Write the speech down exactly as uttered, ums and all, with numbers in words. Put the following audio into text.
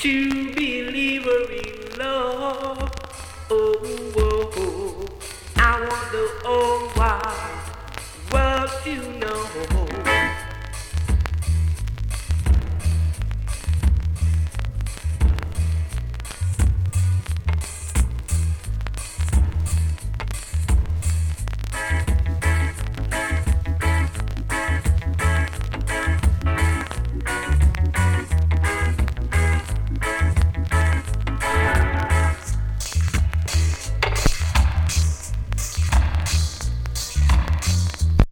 to believer in love. Oh, oh, oh. I want the whole wide world to know.